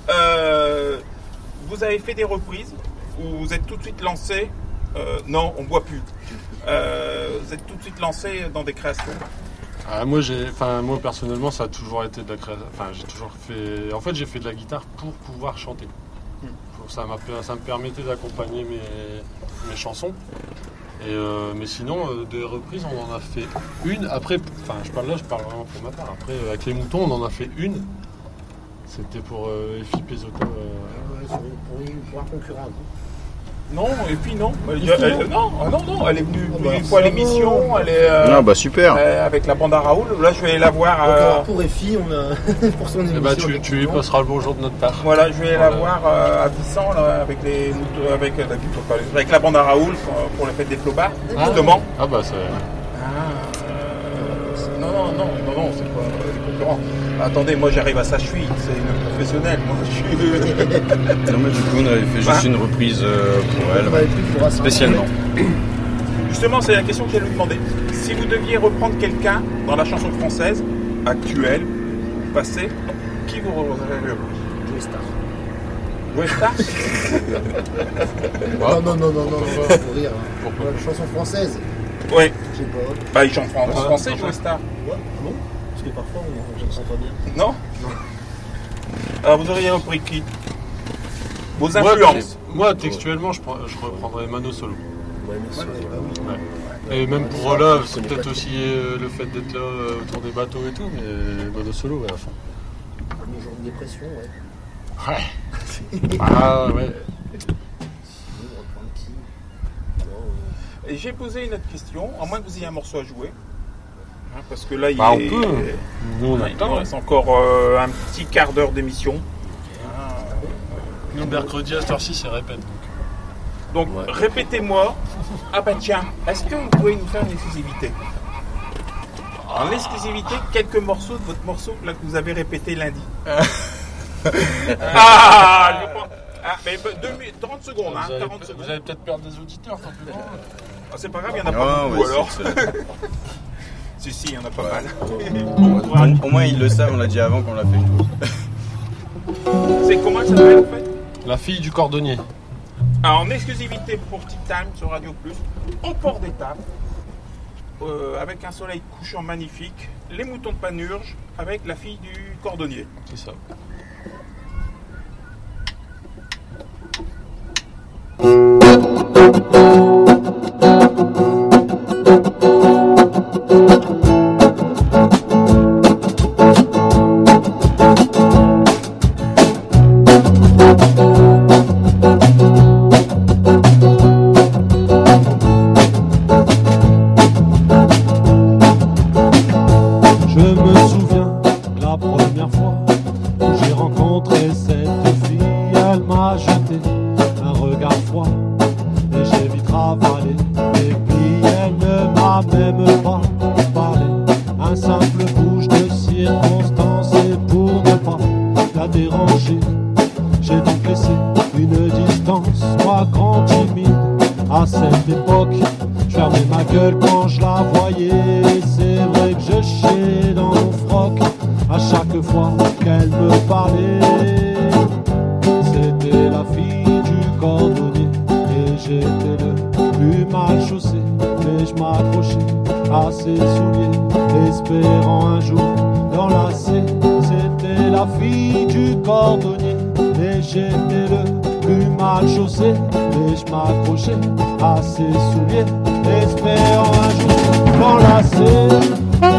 Vous avez fait des reprises ou vous êtes tout de suite lancé... non, on boit plus. Vous êtes tout de suite lancé dans des créations. Moi personnellement, ça a toujours été de la création. Enfin, j'ai toujours fait. En fait, j'ai fait de la guitare pour pouvoir chanter. Ça me permettait d'accompagner mes chansons. Mais sinon, des reprises, on en a fait une. Après, je parle vraiment pour ma part. Après, avec les moutons, on en a fait une. C'était pour Effie Pesoto. Pour un concurrent. Non, et puis non. Non, elle est venue une fois à l'émission. Elle est Ah bah super. avec la bande à Raoul. Là, je vais la voir. Donc, pour Effie, on a pour son émission. Tu lui passeras le bonjour de notre part. Voilà, je vais la voir à Vissan là, avec les moutons, avec la bande à Raoul pour la fête des Flobards, justement. Ah bah c'est. Non, c'est pas des concurrents. Attendez, moi j'arrive à sa cheville, c'est une professionnelle. Moi, je suis... Non mais du coup on avait fait juste une reprise pour elle, spécialement. Justement, c'est la question que j'allais lui demander. Si vous deviez reprendre quelqu'un dans la chanson française, actuelle, passée, qui vous auriez repris? Joe Star. Joe Star? Non, pour rire. Pourquoi? La chanson française. Oui. Je sais pas. Bah, il chante français, Joe Star. Ouais, bon. Parce que parfois, je ne sens pas bien. Non? Alors, vous auriez repris qui? Vos influences? Moi, textuellement, je reprendrais Mano Solo. Ouais, mais Ouais. Et même pour là, c'est peut-être aussi le fait d'être là autour des bateaux et tout, mais Mano Solo, ouais, à fond. le genre de dépression, ouais. Ouais. Ah ouais. Sinon, reprendre qui? Non, Et j'ai posé une autre question, à moins que vous ayez un morceau à jouer. Hein, parce que là, On peut. Nous, on a le il temps. reste encore un petit quart d'heure d'émission. Nous, mercredi à cette heure-ci, c'est répète. Donc, répétez-moi. Ah bah tiens, est-ce que vous pouvez nous faire une exclusivité? En exclusivité, quelques morceaux de votre morceau là, que vous avez répété lundi. Je prends. Mais 30 secondes, hein, 40 secondes. Vous allez peut-être perdre des auditeurs simplement. Ah, c'est pas grave, il n'y en a pas beaucoup alors. Si, il y en a pas mal. Au moins ils le savent, on l'a dit avant qu'on l'a fait. C'est comment ça s'appelle en fait? La fille du cordonnier. Alors, en exclusivité pour T-Time sur Radio Plus, au port d'Étape, avec un soleil couchant magnifique, les moutons de Panurge, avec la fille du cordonnier. C'est ça. Je me souviens de la première fois où j'ai rencontré cette fille. Elle m'a jeté un regard froid et j'ai vite ravalé. Et puis elle ne m'a même pas parlé. Un simple bouge de circonstance, et pour ne pas la déranger, j'ai donc laissé une distance. Moi, grand timide, à cette époque, je fermais ma gueule quand je la voyais. C'est vrai que je chiais dans mon froc à chaque fois qu'elle me parlait. C'était la fille du cordonnier et j'étais le plus mal chaussé. Mais je m'accrochais à ses souliers, espérant un jour l'enlacer. C'était la fille du cordonnier et j'étais le plus mal chaussé. Mais je m'accrochais à ses souliers, espérant un jour l'enlacer.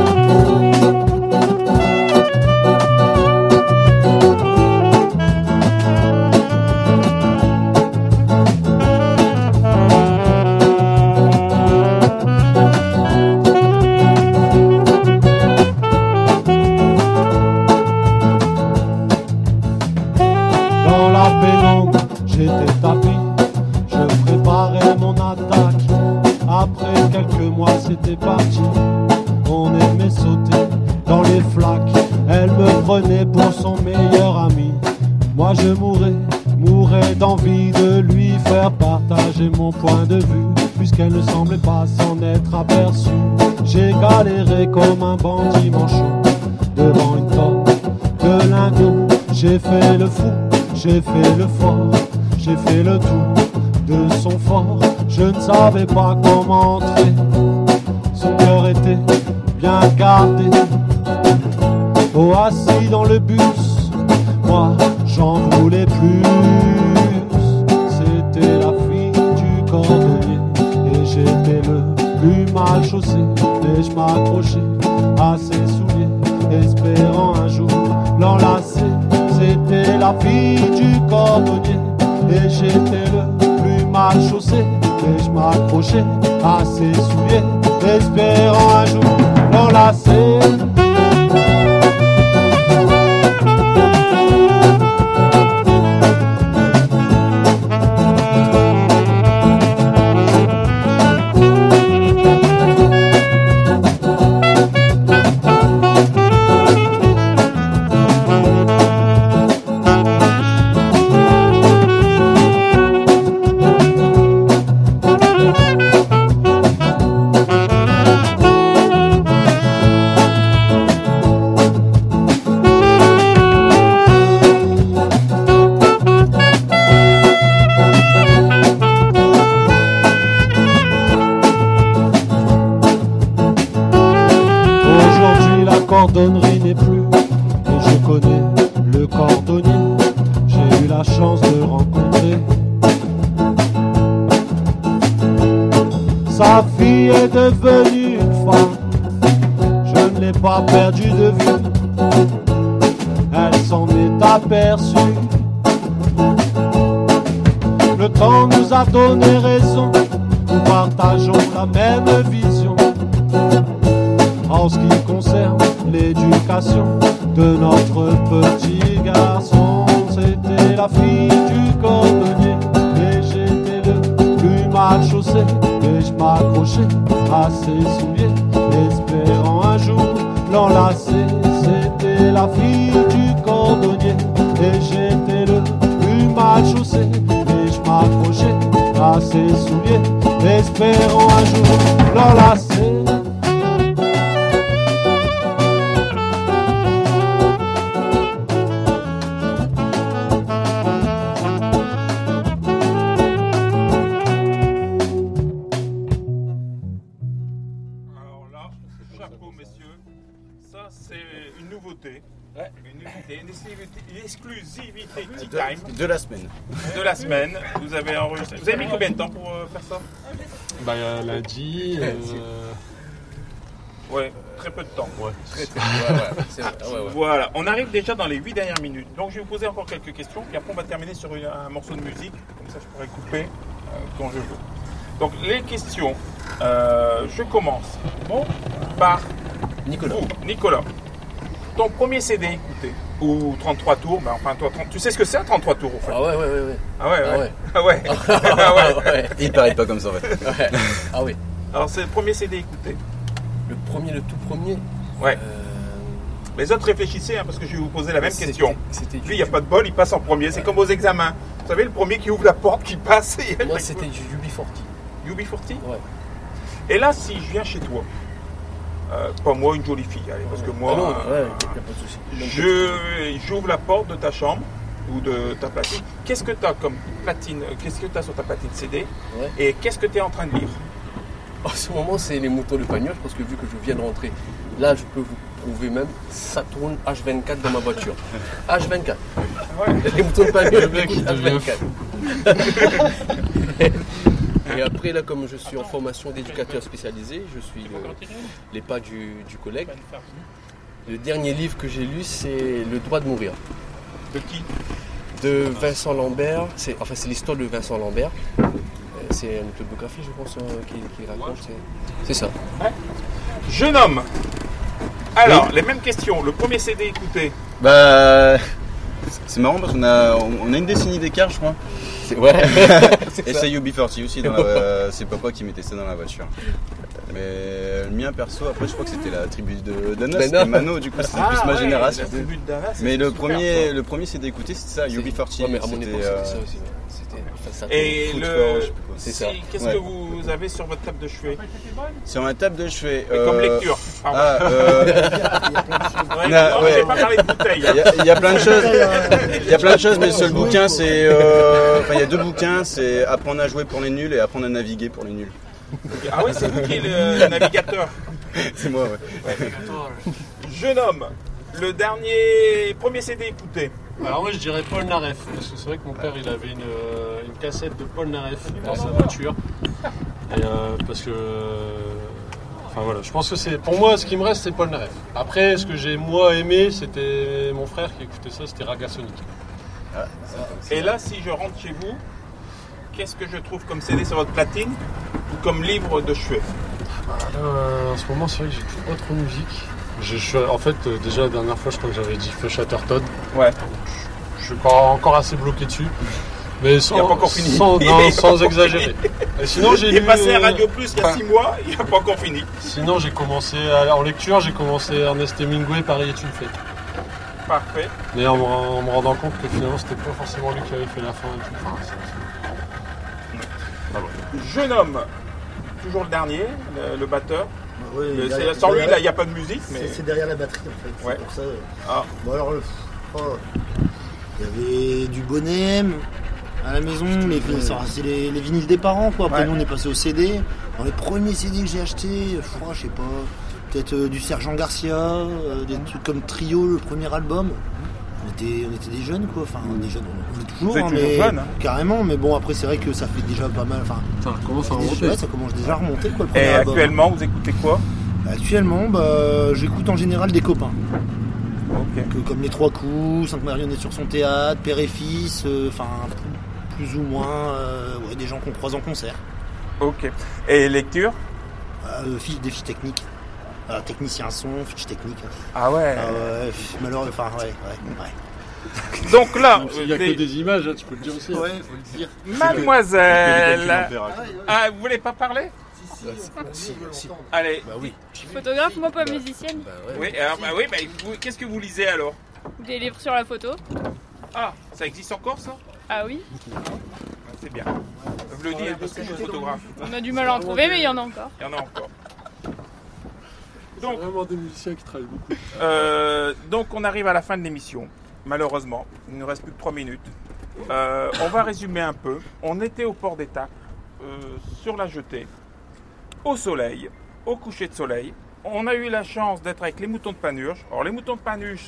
C'était parti, on aimait sauter dans les flaques. Elle me prenait pour son meilleur ami. Moi je mourais d'envie de lui faire partager mon point de vue, puisqu'elle ne semblait pas s'en être aperçue. J'ai galéré comme un bandit manchot devant une tonne de lingots. J'ai fait le fou, j'ai fait le fort, j'ai fait le tour de son fort. Je ne savais pas comment entrer. Son cœur était bien gardé. Oh, assis dans le bus, moi j'en voulais plus. C'était la fille du cordonnier et j'étais le plus mal chaussé. Et je m'accrochais à ses souliers, espérant un jour l'enlacer. C'était la fille du cordonnier et j'étais le plus mal chaussé. Et je m'accrochais à ses souliers, espérant un jour l'enlacer. Cordonnerie n'est plus, et je connais le cordonnier. J'ai eu la chance de rencontrer sa fille est devenue une femme. Je ne l'ai pas perdue de vue, elle s'en est aperçue. Le temps nous a donné raison, nous partageons la même vision. En ce qui concerne l'éducation de notre petit garçon, c'était la fille du cordonnier et j'étais le plus mal chaussé. Et je m'accrochais à ses souliers, espérant un jour l'enlacer. C'était la fille du cordonnier et j'étais le plus mal chaussé. Et je m'accrochais à ses souliers, espérant un jour l'enlacer. Une exclusivité Tea Time de la semaine. De la semaine. Vous avez enregistré. Vous avez mis combien de temps pour faire ça? Lundi. Ouais, très peu de temps. Ouais. Voilà, on arrive déjà dans les 8 dernières minutes. Donc je vais vous poser encore quelques questions, puis après on va terminer sur un morceau de musique. Comme ça je pourrais couper quand je veux. Donc les questions, je commence par Nicolas. Nicolas, ton premier CD écouté, ou 33 tours, ben enfin toi, tu sais ce que c'est un 33 tours en fait? Ah ouais. Ah ouais, Ah ouais. ouais. Ah ouais. Ah ouais. Il paraît pas comme ça en fait. Ouais. Ah oui. Alors c'est le premier CD écouté. Le tout premier. Ouais. Les autres réfléchissez parce que je vais vous poser la même question. C'était Lui, il n'y a pas de bol, il passe en premier. C'est comme aux examens. Vous savez, le premier qui ouvre la porte, qui passe. Moi, c'était du UB40. UB40. Ouais. Et là, si je viens chez toi, pas moi, une jolie fille, allez, parce que moi, Ah non, ouais, y a pas de souci. j'ouvre la porte de ta chambre ou de ta platine. Qu'est-ce que tu as comme platine? Qu'est-ce que tu as sur ta platine CD? Ouais. Et qu'est-ce que tu es en train de lire? En ce moment, c'est les moutons de Panurge, parce que vu que je viens de rentrer, là, je peux vous prouver même, ça tourne H24 dans ma voiture. H24. Ouais. Les moutons de Panurge, Le mec, il devient H24. Et après, là, comme je suis en formation d'éducateur spécialisé, je suis les pas du collègue. Le dernier livre que j'ai lu, c'est Le droit de mourir, De qui? de Vincent Lambert. C'est l'histoire de Vincent Lambert. C'est une autobiographie, je pense, qui raconte. C'est ça. Jeune homme. Alors, les mêmes questions. Le premier CD écouté. Bah, c'est marrant parce qu'on a une décennie d'écart, je crois. Ouais. Et c'est UB40 aussi. C'est papa qui mettait ça dans la voiture. Mais le mien perso, après, je crois que c'était la tribu de Dana, c'était Mano, du coup, c'était plus ma génération. La tribu de Dana, Mais c'était le super, premier CD écouté, c'était ça, UB40. Ouais, mais à mon C'était, époque, c'était ça aussi. Ça Et Foot le... Forge, je sais pas quoi. C'est ça. Qu'est-ce Ouais. que vous avez sur votre table de chevet? Sur ma table de chevet. Mais comme lecture. Pardon. Ouais, na- non, ouais. j'ai pas parlé de bouteille. Il y a plein de choses. Il y a plein de choses, mais le seul bouquin, c'est. Enfin, il y a deux bouquins, c'est Apprendre à jouer pour les nuls et Apprendre à naviguer pour les nuls. Ah ouais, c'est vous qui êtes le navigateur. C'est moi, ouais. Jeune homme, le premier CD écouté. Alors moi je dirais Paul Naref, parce que c'est vrai que mon père il avait une cassette de Paul Naref dans sa voiture. Et parce que... Enfin voilà, je pense que c'est... Pour moi ce qui me reste c'est Paul Naref. Après ce que j'ai moi aimé c'était mon frère qui écoutait ça, c'était Raga Sonic. Et là, si je rentre chez vous, qu'est-ce que je trouve comme CD sur votre platine ou comme livre de chevet? En ce moment c'est vrai que j'écoute pas trop de musique. En fait déjà la dernière fois je crois que j'avais dit Feu Chatterton. Ouais. Je suis pas encore assez bloqué dessus. Mais sans, Il a pas encore fini. sans, Il a non, pas sans encore exagérer. Et sinon j'ai Il est lu, passé à Radio Plus il y a 6 mois, il n'a pas encore fini. Sinon j'ai commencé en lecture, j'ai commencé Ernest Hemingway, Paris est une fête. Parfait. Mais en me rendant compte que finalement c'était pas forcément lui qui avait fait la fin et tout. Enfin, Jeune homme, toujours le dernier, le batteur. Ouais, Sans lui, là, il n'y a pas de musique. Mais... C'est derrière la batterie en fait. Ouais. C'est pour ça. Ah. Bon alors, il y avait du Bonhomme à la maison, c'est les vinyles des parents quoi. Après Ouais. nous on est passé au CD. Dans les premiers CD que j'ai achetés, je sais pas, peut-être du Sergent Garcia, des trucs comme Trio, le premier album. On était des jeunes quoi, enfin des jeunes, on est toujours, Vous êtes toujours mais jeunes, hein. carrément, mais bon après c'est vrai que ça fait déjà pas mal, enfin ça commence à ouais, remonter. ça commence déjà à remonter quoi le premier Et album. actuellement, vous écoutez quoi? Actuellement, j'écoute en général des copains. Ok. Comme Les Trois Coups, 5 marionnettes sur son théâtre, Père et Fils, enfin plus ou moins des gens qu'on croise en concert. Ok. Et lecture? Des fiches techniques. Technicien son, fiches techniques. Ah ouais. Malheureux, enfin ouais. Donc là, Il n'y a que des images, hein, tu peux le dire aussi. Ouais, faut le dire. mademoiselle. Ah, vous voulez pas parler? Si. Allez. Bah oui. Je suis photographe, moi pas musicienne. Bah ouais. Oui, qu'est-ce que vous lisez alors? Des livres sur la photo. Ah, ça existe encore ça? Ah oui, C'est bien. Je le dis parce que je suis photographe. on a du mal à en trouver, mais il y en a encore. Il y en a encore. C'est vraiment des musiciens qui travaillent beaucoup. Donc on arrive à la fin de l'émission. Malheureusement, il ne nous reste plus que 3 minutes. On va résumer un peu. On était au port d'Étape, sur la jetée, au soleil, au coucher de soleil. On a eu la chance d'être avec les moutons de Panurge. Alors les moutons de Panurge,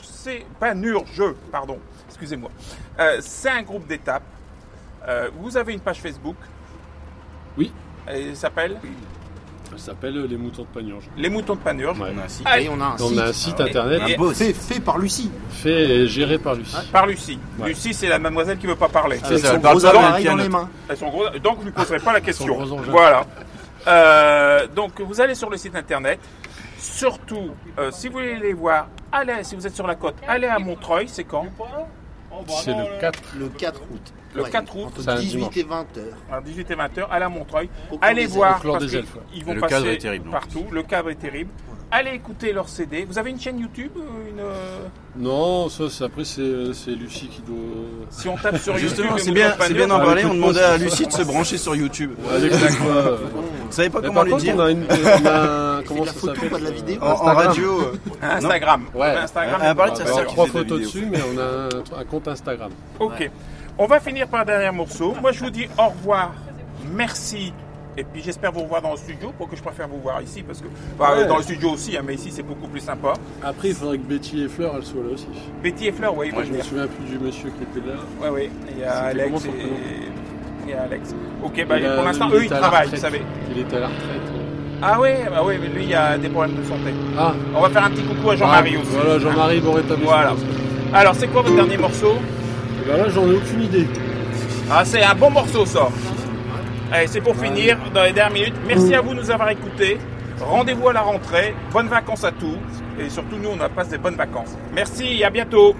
excusez-moi. C'est un groupe d'étape. Vous avez une page Facebook. Oui. Elle s'appelle Ça s'appelle Les Moutons de Panurge. Les moutons de Panurge. Ouais. On a un site. Et on a un On site. a un site internet Fait par Lucie. fait et géré par Lucie. Par Lucie. Ouais. Lucie, c'est la mademoiselle qui ne veut pas parler. C'est Avec ça, son elle parle gros pas, mais elle appareil dans pianote. les mains. Elles sont gros, donc je ne lui poserai pas la question. gros engins. Voilà. Donc vous allez sur le site internet. surtout, si vous voulez les voir, si vous êtes sur la côte, allez à Montreuil, c'est quand? C'est le 4. Le 4 août. Le 4 août. Entre C'est un 18 dimanche. et 20h. À 18 et 20h, allez à Montreuil. Au Clan Allez des voir, Elfes. Au Clan parce des Elfes. qu'ils vont Le passer cadre est terrible, partout. Le cadre est terrible. Allez écouter leur CD. Vous avez une chaîne YouTube Non, ça, après, c'est Lucie qui doit. Si on tape sur YouTube... Justement, et c'est vous bien, tapez c'est bien d'en Avec parler. le On demandait post, à Lucie de se brancher sur YouTube. Avec la quoi, Vous savez pas Mais comment par lui contre, dire on a C'est comment de la ça photo, s'appelle pas de la vidéo. en radio. Instagram. Ouais. Instagram. Elle a parlé de sa On a sœur qui 3 faisait des photos vidéos. dessus, mais on a un compte Instagram. Ok. On va finir par un dernier morceau. Moi, je vous dis au revoir. Merci. Et puis, j'espère vous revoir dans le studio. Pour que je préfère vous voir ici. Parce que, Ouais. dans le studio aussi, hein, mais ici, c'est beaucoup plus sympa. Après, il faudrait que Betty et Fleur, elles soient là aussi. Betty et Fleur, oui. Moi, je me souviens plus du monsieur qui était là. Oui. Il y a C'était Alex comment son et... prénom Il y a Alex. Ok, Il pour a- l'instant, il eux, ils était à la travaillent, vous retraite. savez. Il était à la retraite. Ah oui, mais lui, il y a des problèmes de santé. Ah, On va faire un petit coucou à Jean-Marie aussi. Voilà, Jean-Marie, bon rétablissement. Voilà. Alors, c'est quoi votre dernier morceau? Et ben là, j'en ai aucune idée. Ah, c'est un bon morceau, ça. Allez, c'est pour finir, dans les dernières minutes. Merci à vous de nous avoir écoutés. Rendez-vous à la rentrée. Bonnes vacances à tous. Et surtout, nous, on passe des bonnes vacances. Merci, à bientôt.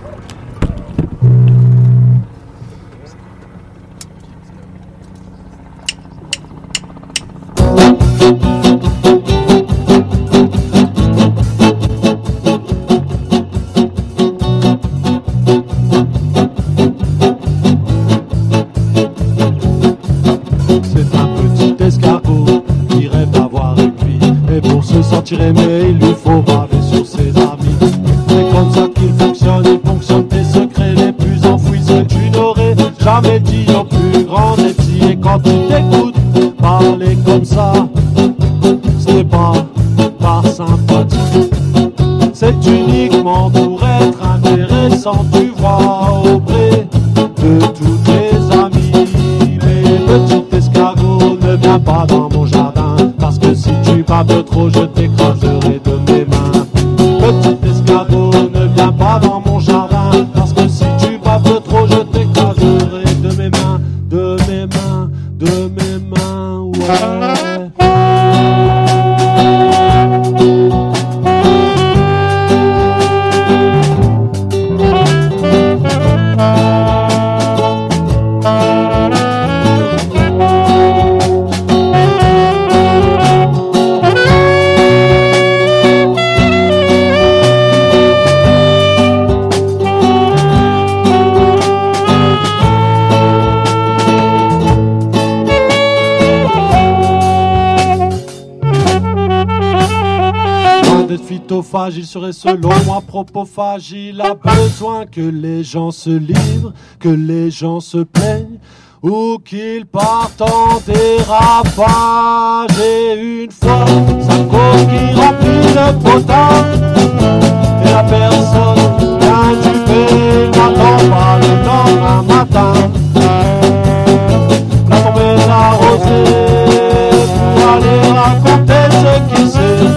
C'est un petit escargot qui rêve d'avoir une fille. Et pour se sentir aimé, il lui faut braver sur ses amis. C'est comme ça qu'il fonctionne, il fonctionne tes secrets les plus enfouis. Ce que tu n'aurais jamais dit au plus grand des petits. Et quand tu t'écoutes parler comme ça, ce n'est pas par sympathie. C'est uniquement pour être intéressant, tu vois, auprès de tous tes amis. Mais petit escargot, ne viens pas dans mon jardin, parce que si tu baves trop, je t'écraserai de mes mains. Petit escargot, ne viens pas dans mon jardin, parce que si tu baves trop, je t'écraserai de mes mains, de mes mains, de mes mains, ouais. Phytophage, il serait selon moi propophage. Il a besoin que les gens se livrent, que les gens se plaignent, ou qu'ils partent en dérapage. Et une fois sa coquille remplie de potin, et la personne vient du pays, n'attend pas le lendemain matin. La tombée de la rosée pour aller raconter ce qu'il sait.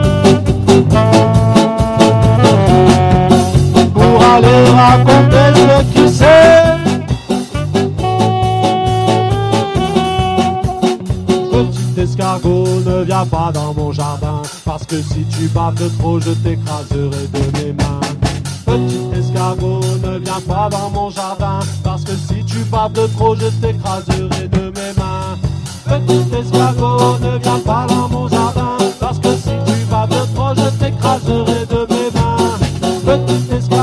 Pour aller raconter ce qu'il sait. Petit escargot, ne viens pas dans mon jardin, parce que si tu baves trop, je t'écraserai de mes mains. Petit escargot, ne viens pas dans mon jardin, parce que si tu baves trop, je t'écraserai de mes mains. Petit escargot, ne viens pas dans mon jardin, parce que si tu baves trop, je t'écraserai de mes mains. Petit escargot,